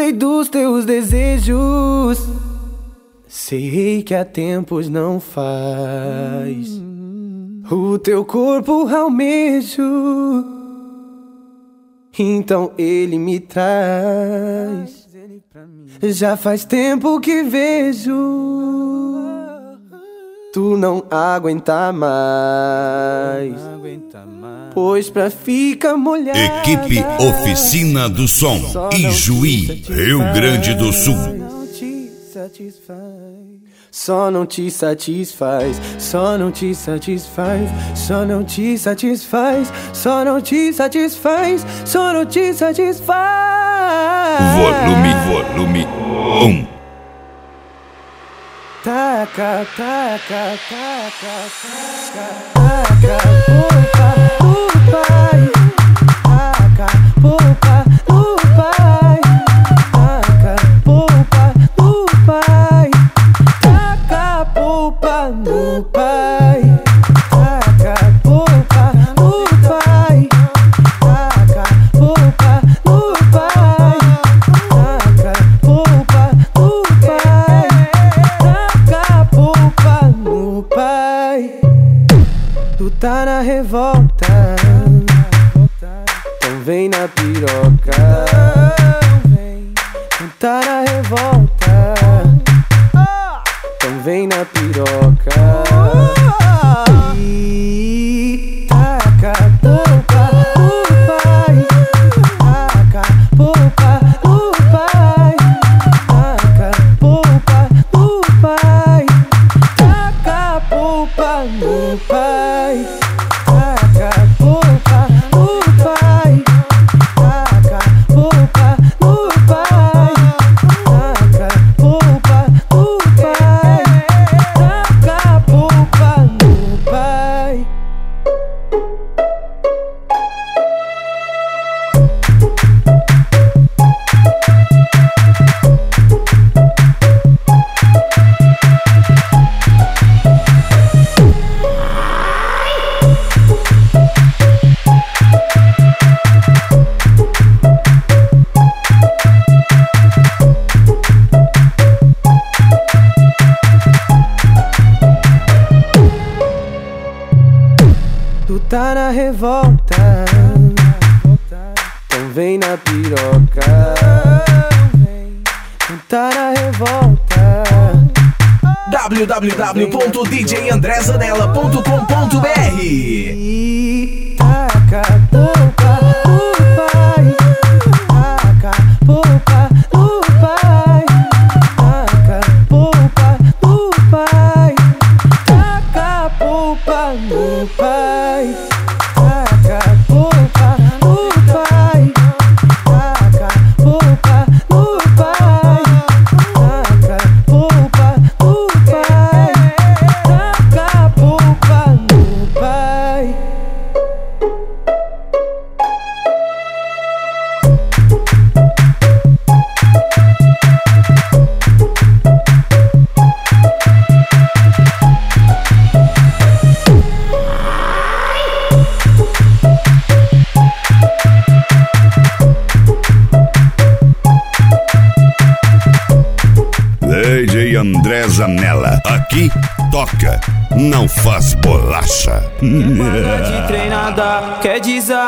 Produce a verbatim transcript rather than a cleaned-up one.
cansei dos teus desejos. Sei que há tempos não faz. O teu corpo almejo, então ele me traz. Já faz tempo que vejo, tu não aguenta mais, pois pra ficar molhada. Equipe Oficina do Som, Ijuí, Rio Grande do Sul. Só não te satisfaz, só não te satisfaz, só não te satisfaz, só não te satisfaz, só não te satisfaz. Volume, volume um. Taca, taca, taca, taca, taca, poupa, do pai. Taca, poupa, do pai. Taca, poupa, do pai. Taca, poupa, do pai. Taca, poupa, do pai. Taca, poupa, do pai. Taca, poupa, do pai. Taca, poupa no pai. Tu tá na revolta, então vem na piroca. Tu tá na revolta, então vem na piroca. E taca, poupa no pai. Taca, poupa no pai. Taca, poupa no pai. Taca, poupa no pai. Taca, poupa no pai. Taca, poupa no pai. Taca, poupa no pai. Taca, poupa no pai. Tu tá na revolta, então vem na piroca. Tu tá na revolta. w w w ponto d j andré zanella ponto com ponto b r. E taca, poupa no pai. Taca, poupa no pai. Taca, poupa no pai. Taca, poupa no pai. Taca, poupa no pai. Taca, poupa no pai. Taca, poupa no pai. Taca, poupa no pai. D J André Zanella, aqui toca, não faz bolacha. De treinada, quer dizer.